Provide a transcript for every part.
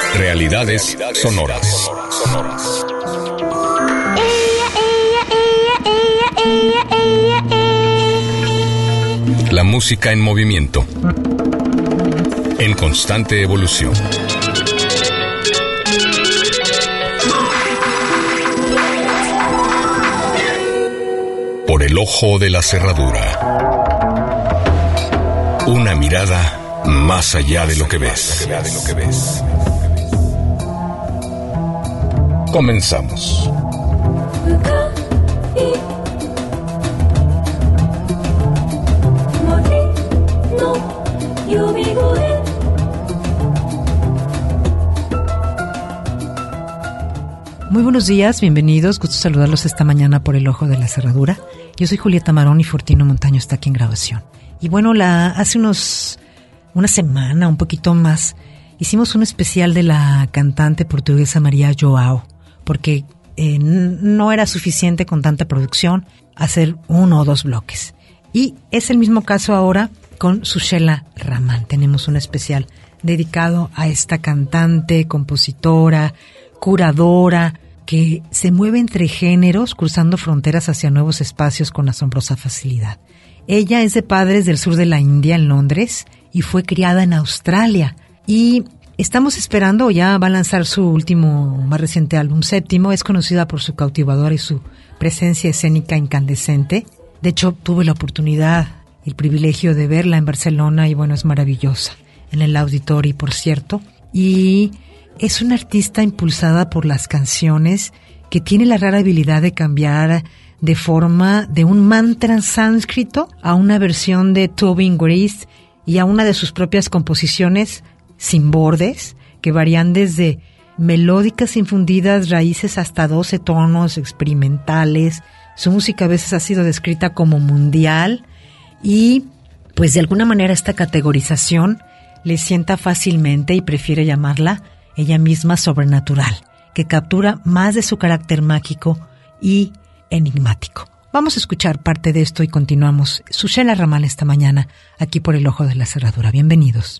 Realidades sonoras. La música en movimiento, en constante evolución. Por el ojo de la cerradura. Una mirada más allá de lo que ves. Comenzamos. Muy buenos días, bienvenidos, gusto saludarlos esta mañana por el ojo de la cerradura. Yo soy Julieta Marón y Fortino Montaño está aquí en grabación. Y bueno, hace una semana, un poquito más, hicimos un especial de la cantante portuguesa Maria João, porque no era suficiente con tanta producción hacer 1 o 2 bloques. Y es el mismo caso ahora con Sushela Rahman. Tenemos un especial dedicado a esta cantante, compositora, curadora, que se mueve entre géneros, cruzando fronteras hacia nuevos espacios con asombrosa facilidad. Ella es de padres del sur de la India, en Londres, y fue criada en Australia. Y estamos esperando, ya va a lanzar su último, más reciente álbum, 7º. Es conocida por su cautivadora y su presencia escénica incandescente. De hecho, tuve la oportunidad, el privilegio de verla en Barcelona y bueno, es maravillosa. En el Auditori, por cierto. Y es una artista impulsada por las canciones que tiene la rara habilidad de cambiar de forma de un mantra sánscrito a una versión de Tobin Grace y a una de sus propias composiciones sin bordes, que varían desde melódicas infundidas raíces hasta 12 tonos experimentales. Su música a veces ha sido descrita como mundial y pues de alguna manera esta categorización le sienta fácilmente y prefiere llamarla ella misma sobrenatural, que captura más de su carácter mágico y enigmático. Vamos a escuchar parte de esto y continuamos. Sushela Rahman esta mañana, aquí por el ojo de la cerradura. Bienvenidos.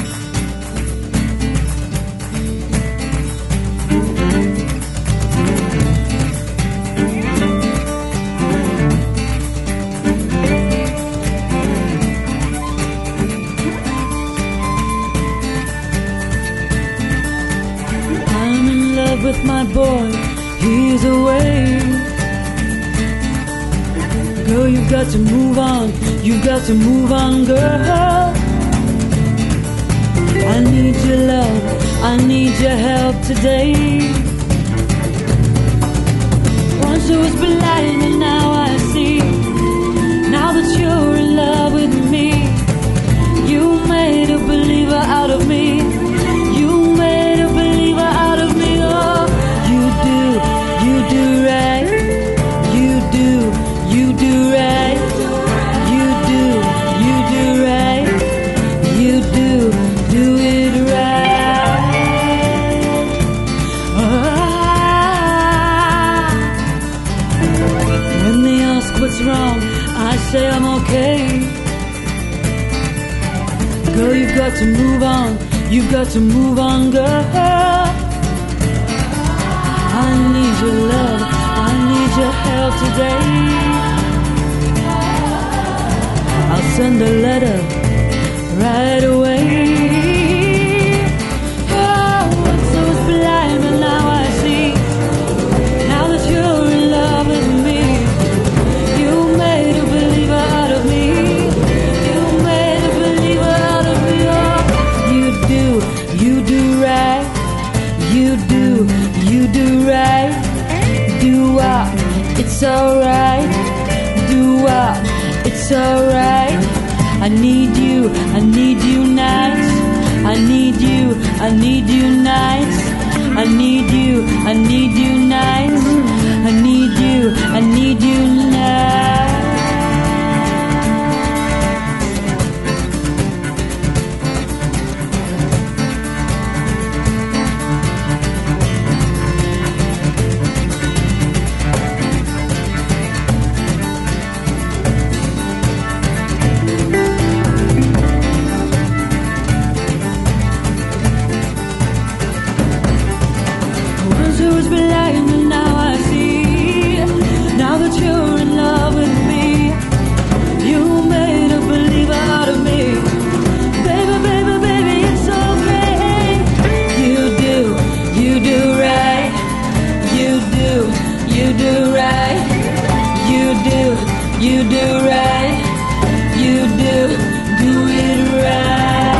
live with my boy, he's away. Girl, you've got to move on, you've got to move on, girl. I need your love, I need your help today. Once I was blind and now I see. Now that you're in love with me, you made a believer out of me. You made a believer out of me. Oh, you do right. You do right. You do right. You do it right. When they ask what's wrong, I say I'm okay. Girl, you've got to move on. You've got to move on, girl. I need your love. I need your help today. I'll send a letter right away. Oh, once I was blind, but now I see. Now that you're in love with me, you made a believer out of me. You made a believer out of me. Oh, you do right. You do right. Do what? It's alright. Do what? It's alright. I need you nights. I need you nights. I need you nights. I need you nights. You do right. You do it right.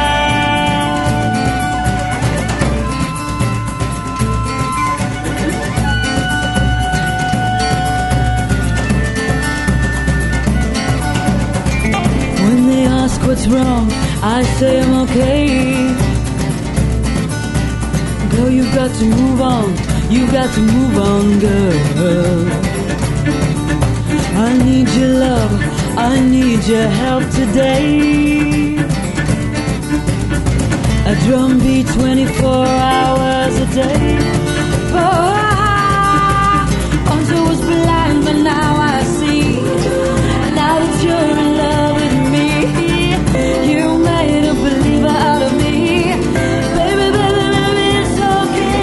When they ask what's wrong, I say I'm okay. Girl, you've got to move on. You've got to move on, girl. I need your love, I need your help today. A drum beat 24 hours a day. Oh, once I was blind, but now I see. Now that you're in love with me, you made a believer out of me. Baby, baby, baby, it's okay.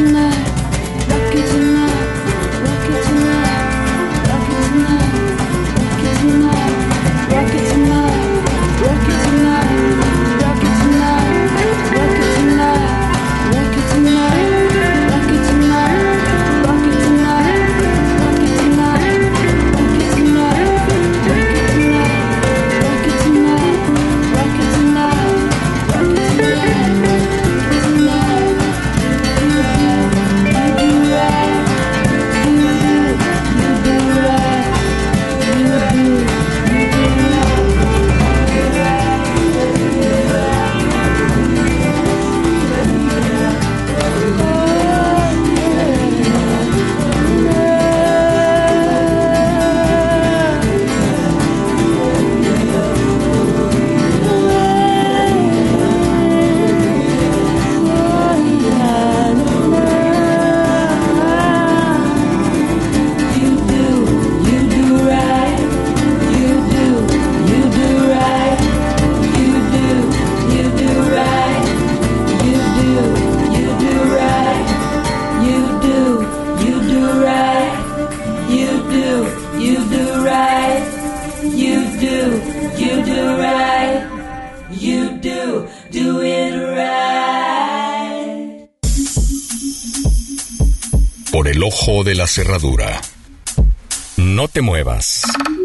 Por el ojo de la cerradura. No te muevas.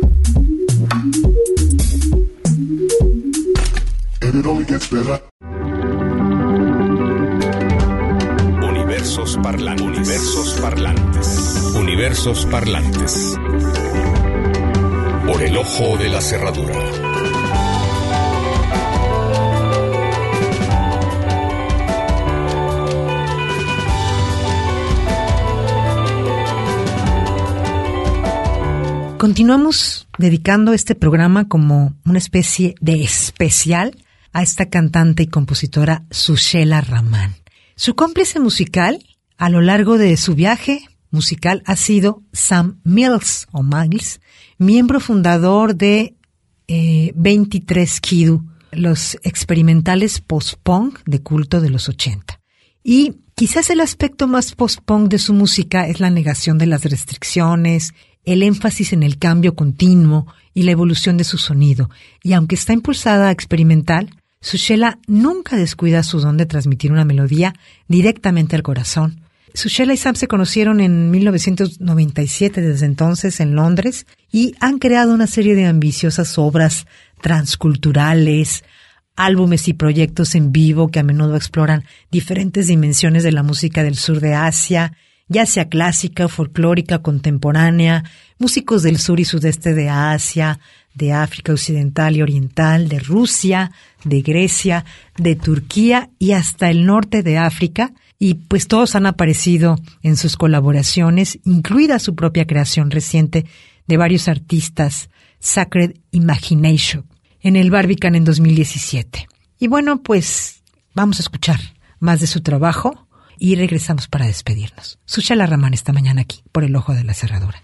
Universos parlantes. Universos parlantes. Universos parlantes. Por el ojo de la cerradura. Continuamos dedicando este programa como una especie de especial a esta cantante y compositora Sushela Rahman. Su cómplice musical a lo largo de su viaje musical ha sido Sam Mills, o Miles, miembro fundador de 23 Kiddu, los experimentales post-punk de culto de los 80. Y quizás el aspecto más post-punk de su música es la negación de las restricciones, el énfasis en el cambio continuo y la evolución de su sonido. Y aunque está impulsada a experimental, Sushela nunca descuida su don de transmitir una melodía directamente al corazón. Sushela y Sam se conocieron en 1997, desde entonces en Londres, y han creado una serie de ambiciosas obras transculturales, álbumes y proyectos en vivo que a menudo exploran diferentes dimensiones de la música del sur de Asia, ya sea clásica, folclórica, contemporánea, músicos del sur y sudeste de Asia, de África Occidental y Oriental, de Rusia, de Grecia, de Turquía y hasta el norte de África, y pues todos han aparecido en sus colaboraciones, incluida su propia creación reciente de varios artistas, Sacred Imagination, en el Barbican en 2017. Y bueno, pues vamos a escuchar más de su trabajo y regresamos para despedirnos. Sushela Rahman esta mañana aquí, por el ojo de la cerradura.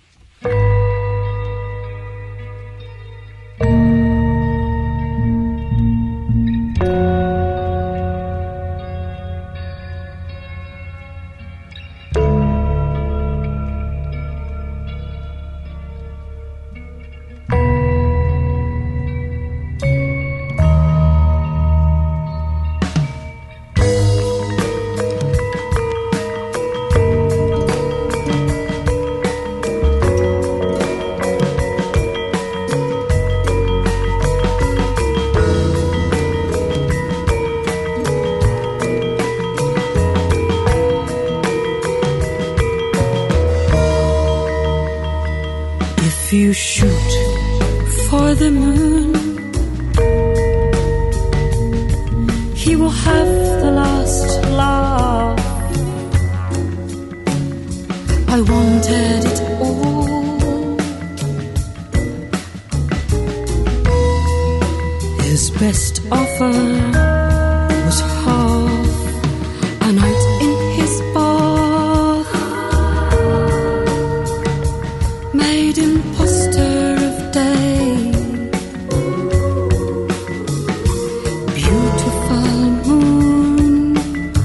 If you shoot for the moon, he will have the last laugh. I wanted it all. His best offer was half a night in his bar, made imposter of day, beautiful moon,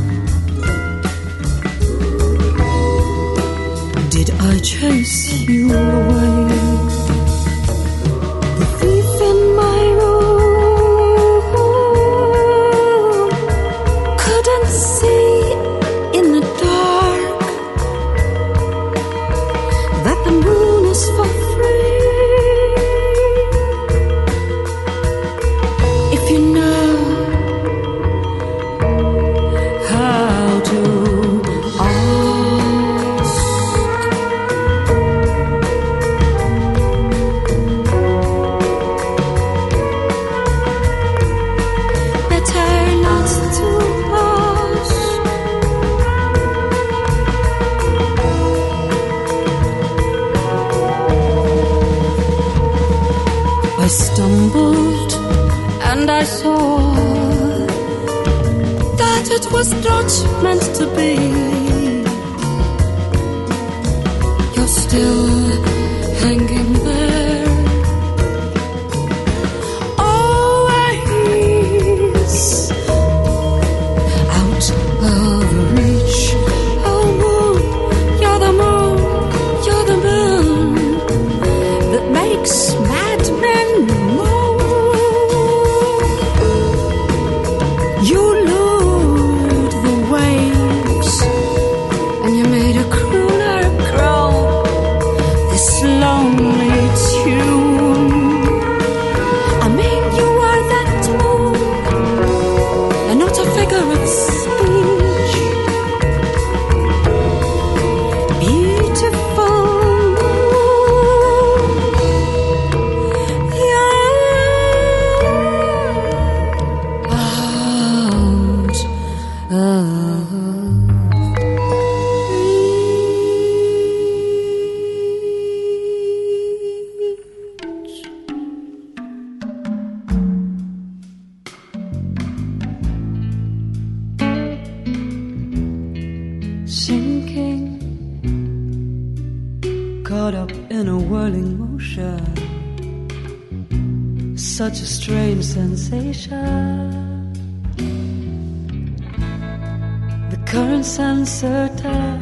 chase you away. The thief in my room couldn't see in the dark that the moon is for free. If you know how to ask, better not to ask. I stumbled and I saw that it was not meant to be. You're still hanging there, always out of reach. Oh moon, you're the moon, you're the moon that makes madmen moan. You lured the waves and you made a crooner grow this lonely tune. I mean, you are that moon and not a figure of speech. Beautiful moon, yeah. Out of reach. Sinking, caught up in a whirling motion, such a strange sensation. The current's uncertain,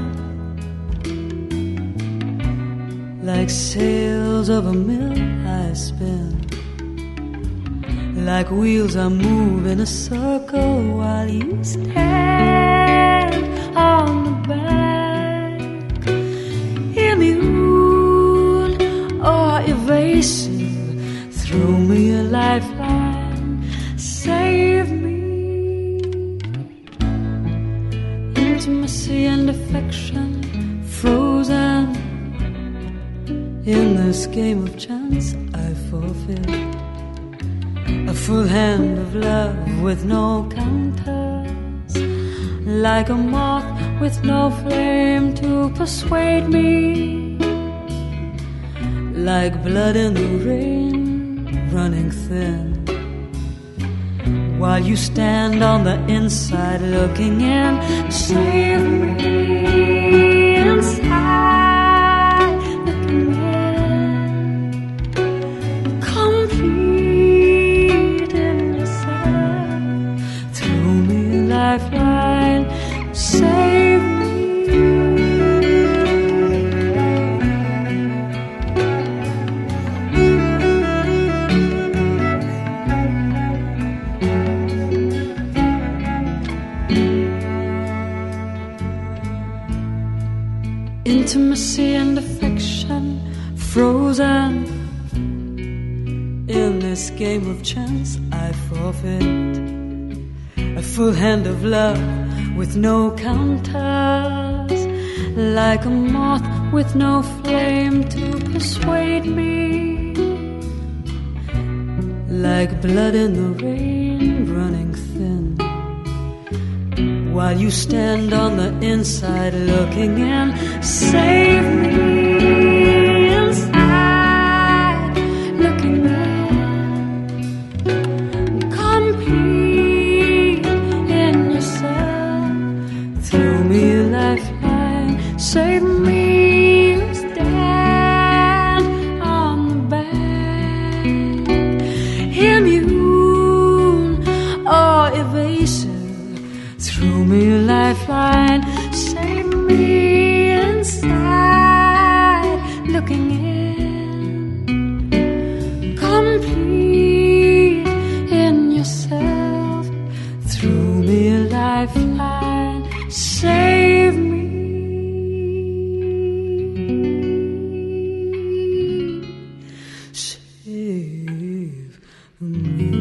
like sails of a mill I spin, like wheels I move in a circle while you stand on the bank, immune or evasive. Throw me a lifeline, save me. Intimacy and affection frozen in this game of chance I forfeit. A full hand of love with no counters, like a moth with no flame to persuade me, like blood in the rain running thin, while you stand on the inside looking in. Save me inside looking in, complete in yourself. Throw me a lifeline, save me. Intimacy and affection frozen in this game of chance I forfeit. A full hand of love with no counters, like a moth with no flame to persuade me, like blood in the rain running thin, while you stand on the inside looking in. Save me inside looking in, complete in yourself. Throw me a lifeline, save me. Stand on the bank, immune or evasive. Throw me a lifeline, save me inside Save me. Save me.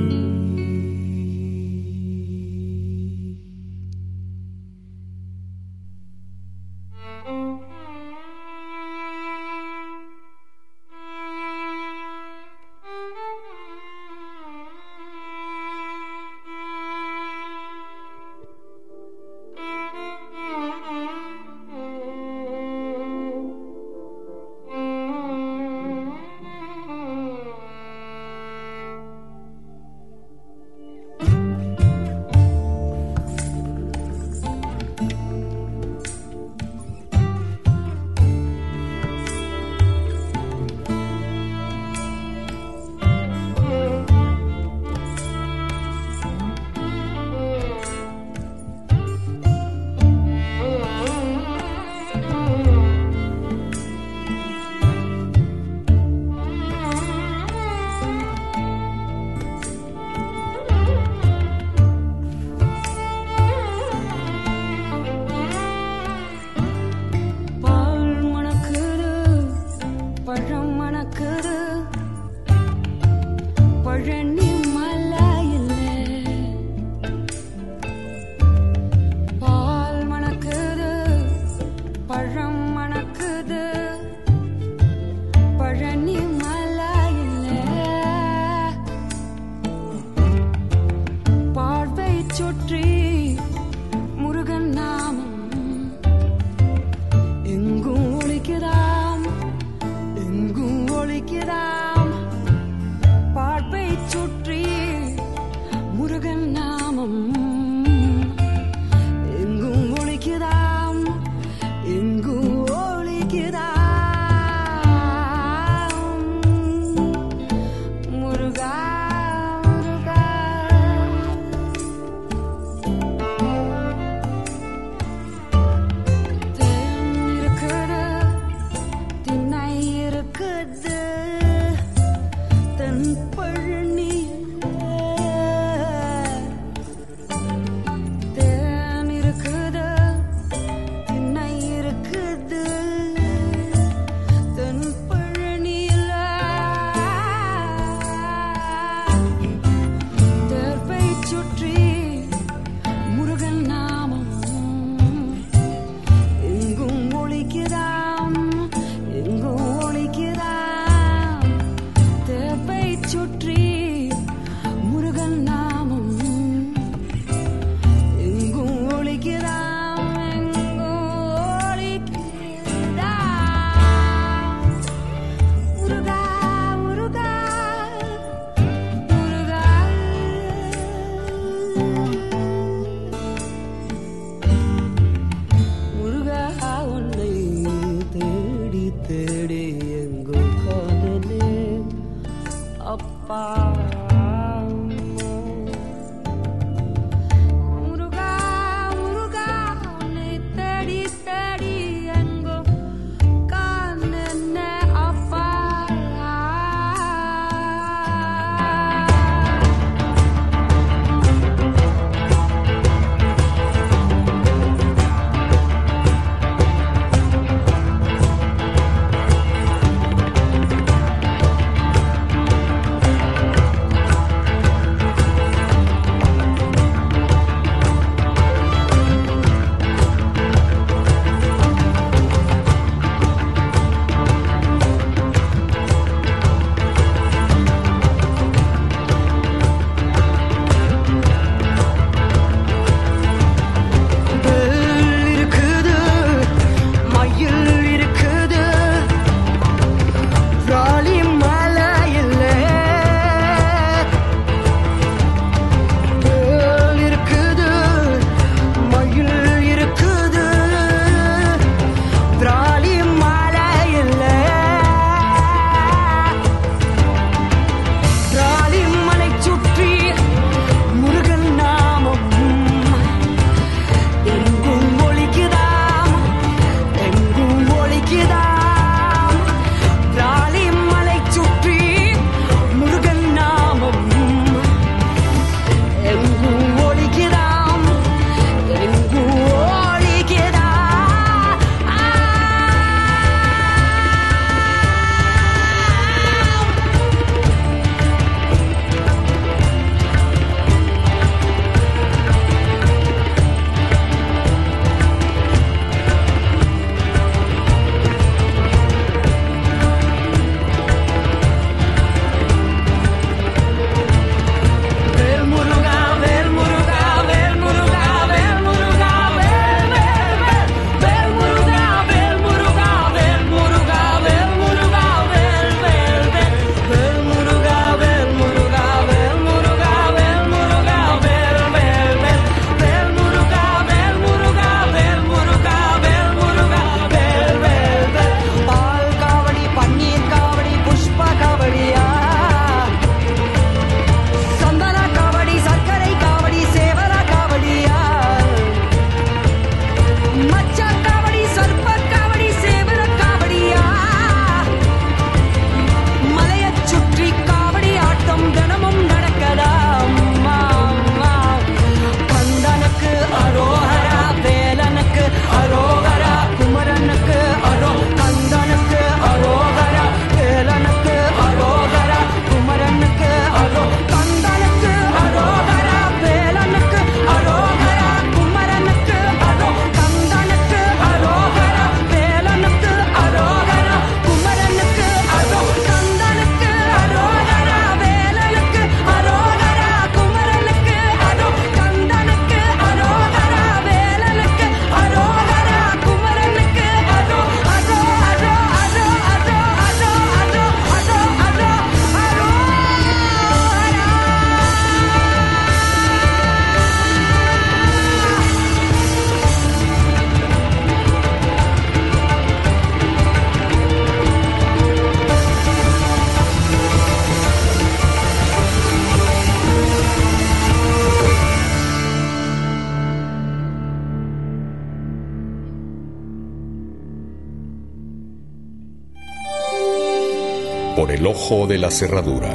por el ojo de la cerradura.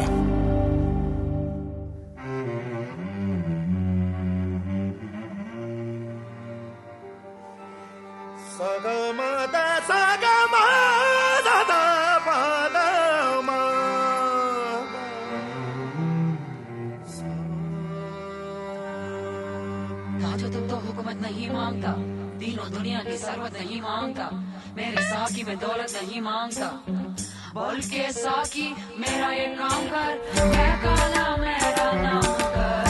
नहीं मांगता, तीनों दुनिया की सरवत नहीं मांगता, मेरे साकी में दौलत नहीं मांगता, बोल के साकी मेरा ये काम कर, मैं काला मेरा नाम कर,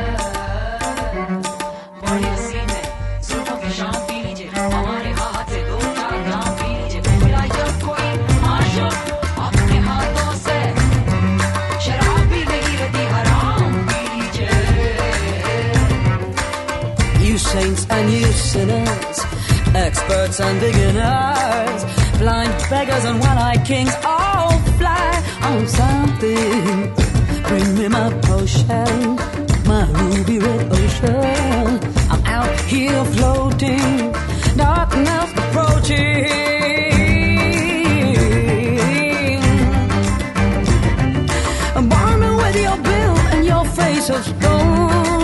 बड़ी हसीन है जुल्फों की शाम पी लीजिए, हमारे हाथ से दो चार जाम पी लीजिए, बुला जब कोई माशो अपने हाथों से शराब भी नहीं रहती हराम पी लीजिए. You saints and you sinners, experts and beginners, blind beggars and one-eyed kings, all fly on something. Bring me my potion, my ruby red ocean. I'm out here floating, darkness approaching. Burn me with your bill and your face of stone.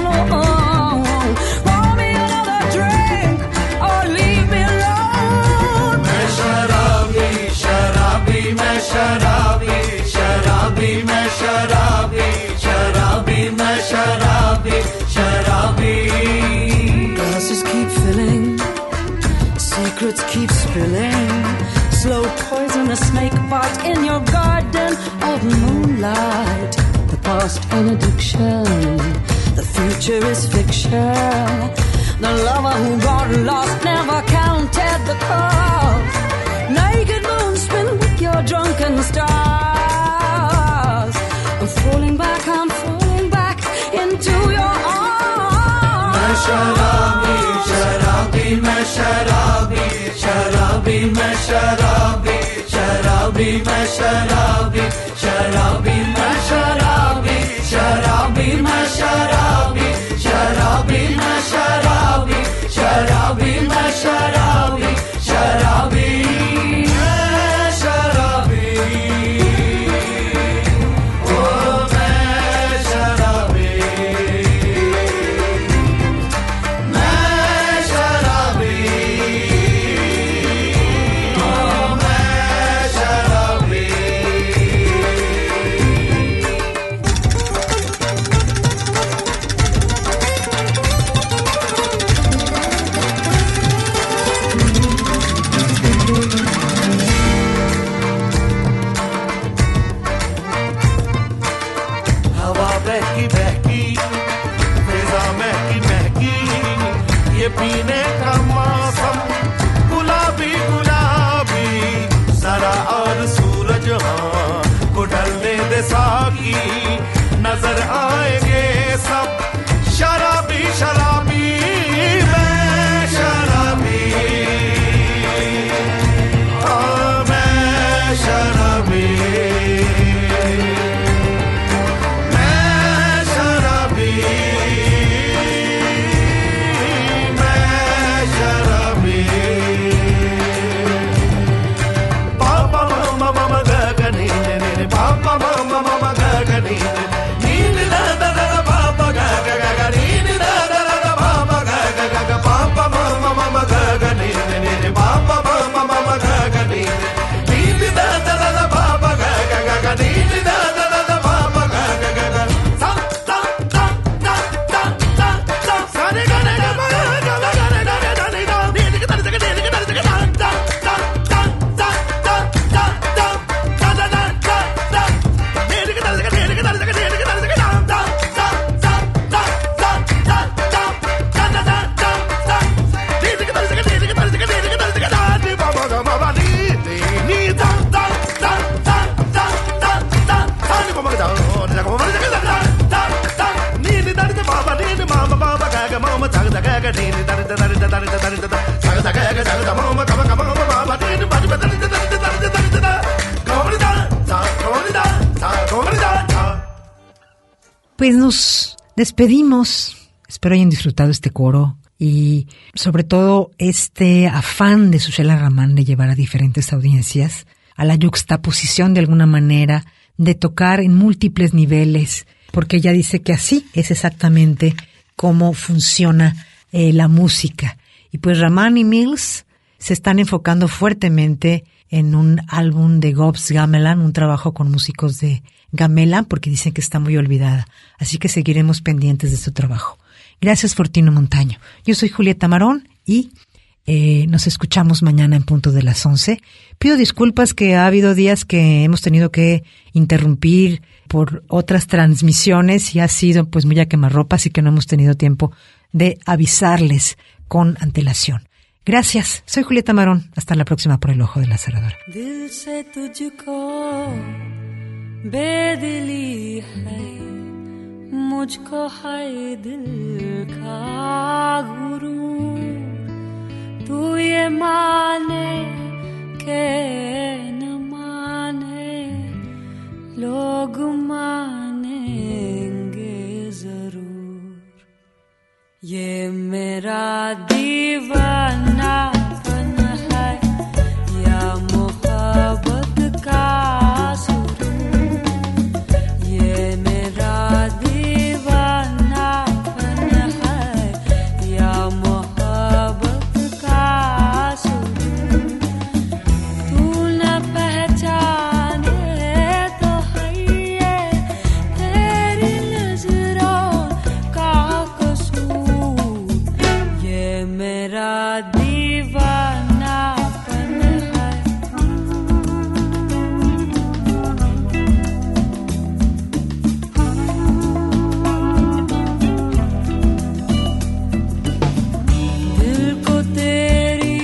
Glasses keep filling, secrets keep spilling, slow poisonous snake bite in your garden of moonlight. The past an addiction, the future is fiction. The lover who got lost never counted the cost. Naked moon spin with your drunken stars. I'm falling back into your arms. मैं शराबी, शराबी, मैं शराबी, शराबी, मैं शराबी, शराबी, मैं शराबी, शराबी, मैं शराबी, शराबी, मैं शराबी, शराबी, मैं शराबी, शराबी, मैं शराबी, शराबी. नजर आएंगे सब शराबी शराबी. मैं शराबी, मैं शराबी, मैं शराबी, मैं शराबी. पापा मामा मामा गगनी ने पापा मामा मामा गगनी Pues nos despedimos. Espero hayan disfrutado este coro y sobre todo este afán de Sushela Rahman de llevar a diferentes audiencias a la yuxtaposición de alguna manera, de tocar en múltiples niveles, porque ella dice que así es exactamente cómo funciona la música. Y pues Rahman y Mills se están enfocando fuertemente en un álbum de Gobs Gamelan, un trabajo con músicos de Gamelan, porque dicen que está muy olvidada. Así que seguiremos pendientes de su trabajo. Gracias, Fortino Montaño. Yo soy Julieta Marón y nos escuchamos mañana en punto de las 11. Pido disculpas que ha habido días que hemos tenido que interrumpir por otras transmisiones y ha sido pues muy a quemarropa, así que no hemos tenido tiempo de avisarles con antelación. Gracias, soy Julieta Marón. Hasta la próxima por El Ojo de la Cerradura. Dil se tujhko bedili hai, mujhko hai dil ka guru. Tu ye mane ke na mane, log manenge zarur. Ye mera दीवानापन है या मोहब्बत का सुरूर, ये मेरा दीवानापन है या मोहब्बत का सुरूर. तू न पहचाने तो है ये तेरी नजरों का कसूर, ये मेरा दीवानापन है. दिल को तेरी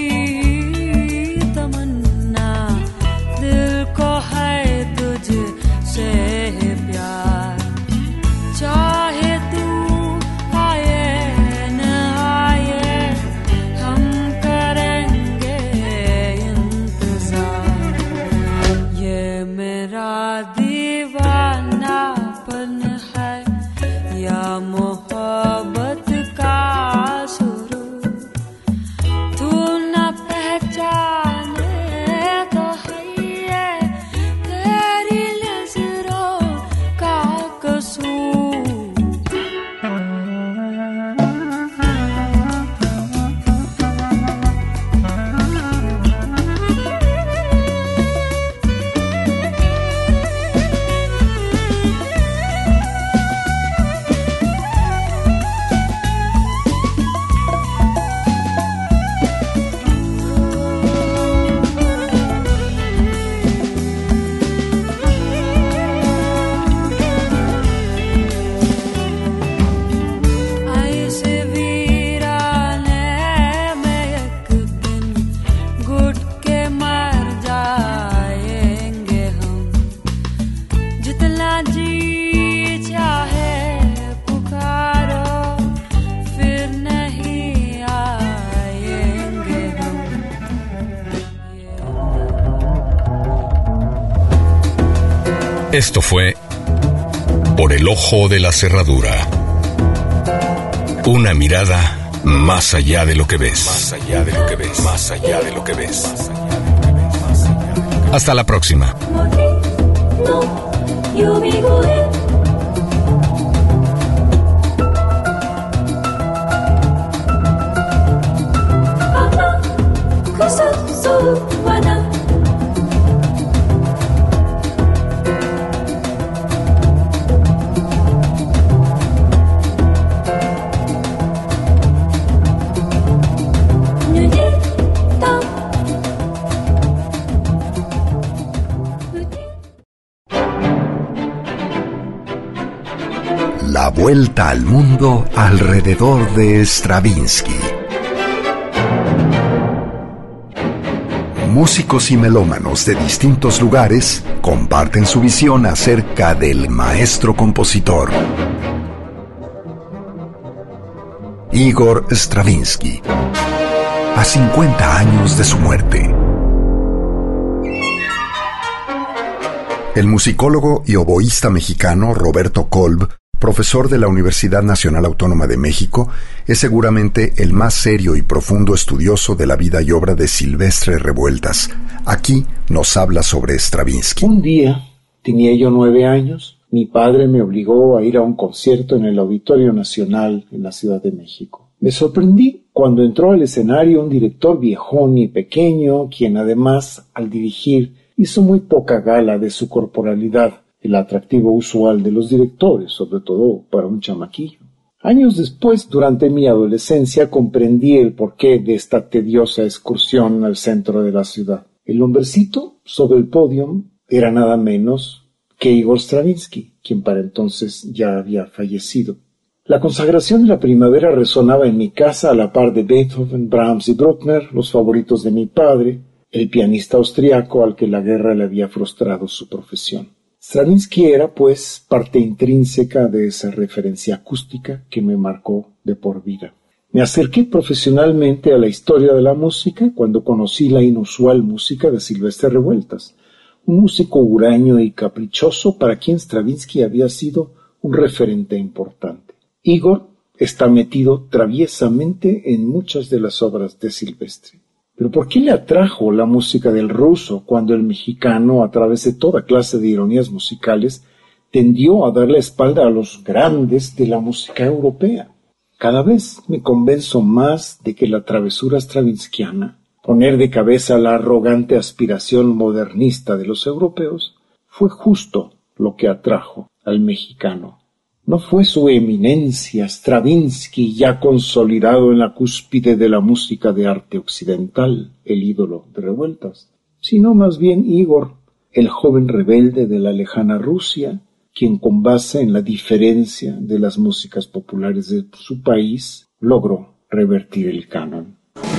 तमन्ना, दिल को है तुझसे प्यार. चाहे तू आए न आए, हम करेंगे इंतजार. ये मेरा दीवानापन है या मोहब्बत का सुरूर. तू न पहचाने तो है ये तेरी नजरों का कसूर. ऐसे वीराने में एक दिन घुट के मर जाएंगे हम. जितना जी चाहे पुकारो, फिर नहीं आएंगे हम. Esto fue Por el Ojo de la Cerradura. Una mirada más allá de lo que ves. Más allá de lo que ves. Más allá de lo que ves. Hasta la próxima. La vuelta al mundo alrededor de Stravinsky. Músicos y melómanos de distintos lugares comparten su visión acerca del maestro compositor Igor Stravinsky, a 50 años de su muerte. El musicólogo y oboísta mexicano Roberto Kolb Profesor de la Universidad Nacional Autónoma de México, es seguramente el más serio y profundo estudioso de la vida y obra de Silvestre Revueltas. Aquí nos habla sobre Stravinsky. Un día, tenía yo 9 años, mi padre me obligó a ir a un concierto en el Auditorio Nacional en la Ciudad de México. Me sorprendí cuando entró al escenario un director viejón y pequeño, quien además, al dirigir, hizo muy poca gala de su corporalidad, el atractivo usual de los directores, sobre todo para un chamaquillo. Años después, durante mi adolescencia, comprendí el porqué de esta tediosa excursión al centro de la ciudad. El hombrecito sobre el podio era nada menos que Igor Stravinsky, quien para entonces ya había fallecido. La consagración de la primavera resonaba en mi casa a la par de Beethoven, Brahms y Bruckner, los favoritos de mi padre, el pianista austriaco al que la guerra le había frustrado su profesión. Stravinsky era, pues, parte intrínseca de esa referencia acústica que me marcó de por vida. Me acerqué profesionalmente a la historia de la música cuando conocí la inusual música de Silvestre Revueltas, un músico huraño y caprichoso para quien Stravinsky había sido un referente importante. Igor está metido traviesamente en muchas de las obras de Silvestre. Pero ¿por qué le atrajo la música del ruso cuando el mexicano, a través de toda clase de ironías musicales, tendió a dar la espalda a los grandes de la música europea? Cada vez me convenzo más de que la travesura stravinskiana, poner de cabeza la arrogante aspiración modernista de los europeos, fue justo lo que atrajo al mexicano. No fue su eminencia Stravinsky, ya consolidado en la cúspide de la música de arte occidental, el ídolo de Revueltas, sino más bien Igor, el joven rebelde de la lejana Rusia, quien con base en la diferencia de las músicas populares de su país, logró revertir el canon.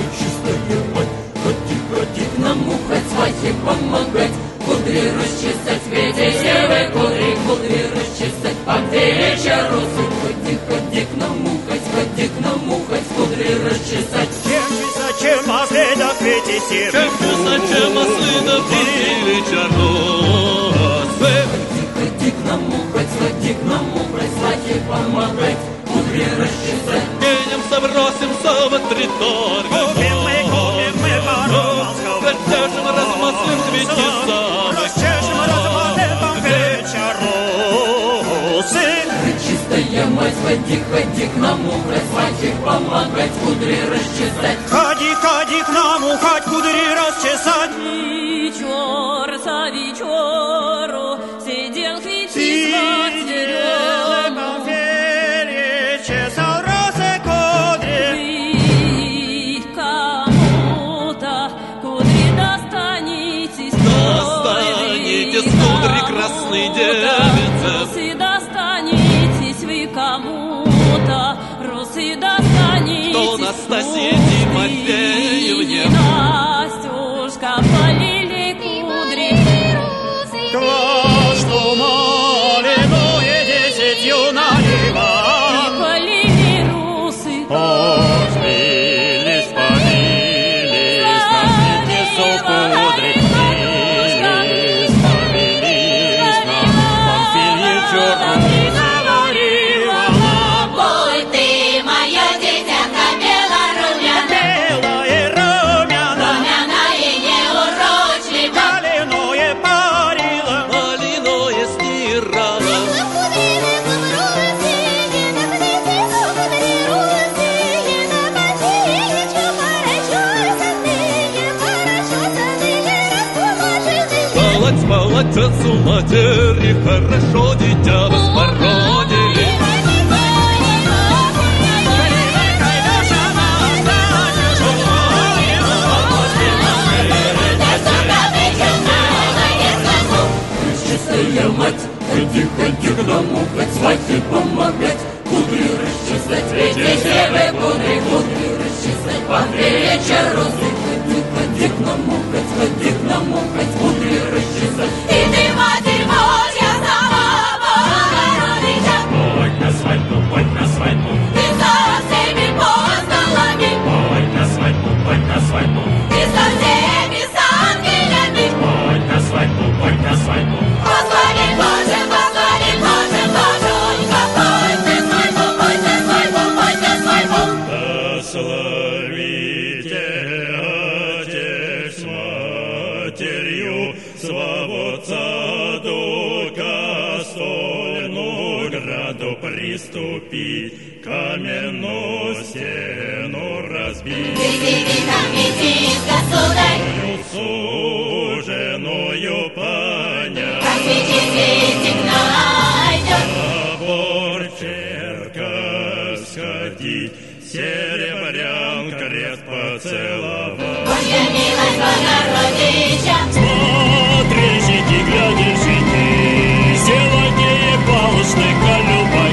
Ходи, ходи к нам, ухать, свахи помогать, кудри расчесать. Ходи, ходи к нам, ухать, кудри расчесать. Вечер за вечеру сидел хлебчик конфере, чесал росы кудри. Вы кому-то кудри достанетесь, достанетесь, кудри красные девицы. Кому-то русы достанетесь, то Настасье Тимофеевне, Настюшка, полили кудри. Квас, что малиное 10 наливай. И полили русы, Полились, полились, на птицу кудри тлились, полились на памфилье черную. Молодец у матери, хорошо дитя распородили. Чистая мать, ходи, ходи к дому, хоть свахи помогать, кудри расчесать, ветер кудри, кудри расчесать, под вечер розы, ходи, ходи к нам, ходи к нам, хоть кудри расчесать. И ты, Матерь Божья, сама Богородица, Пой на свадьбу, пой на свадьбу, ты со всеми апостолами, пой на свадьбу, пой на свадьбу, ты со всеми с ангелями, пой на свадьбу, пой на свадьбу. Господи Боже, Боже, Боженька, Боже. Суженую понять. Собор черка сходить, серебрян крест поцеловать. Божья милость Богородича. Смотришь, иди, глядишь, иди, сегодня и полшника любовь.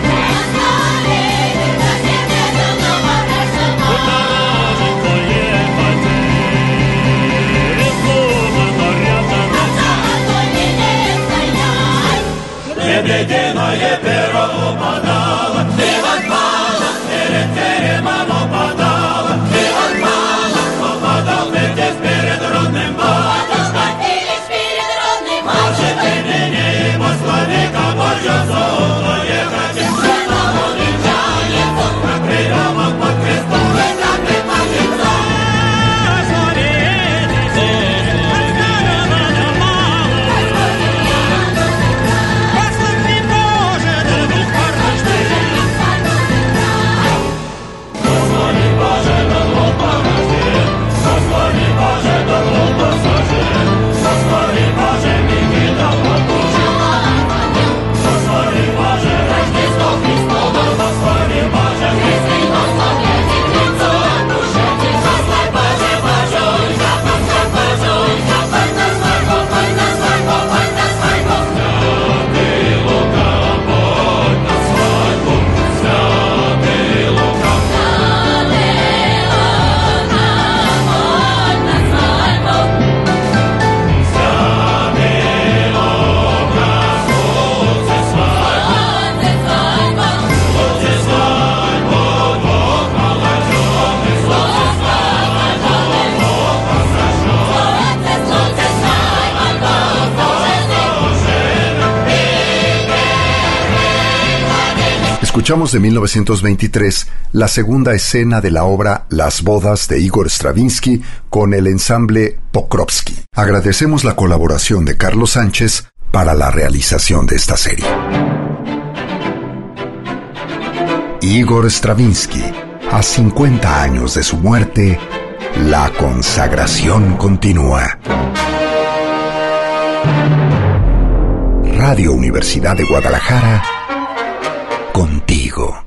Лебединое перо упадало, и отпало, перед теремом упадало, и отпало, упадал вместе перед родным батюшкой. Лишь перед родным Боже, ты меня и благослови-ка, Божье золотое хотим, что уличается, как приемок под крестом, как ты молится. Escuchamos de 1923 la segunda escena de la obra Las bodas de Igor Stravinsky con el ensamble Pokrovsky. Agradecemos la colaboración de Carlos Sánchez para la realización de esta serie. Igor Stravinsky, a 50 años de su muerte, la consagración continúa. Radio Universidad de Guadalajara, contigo.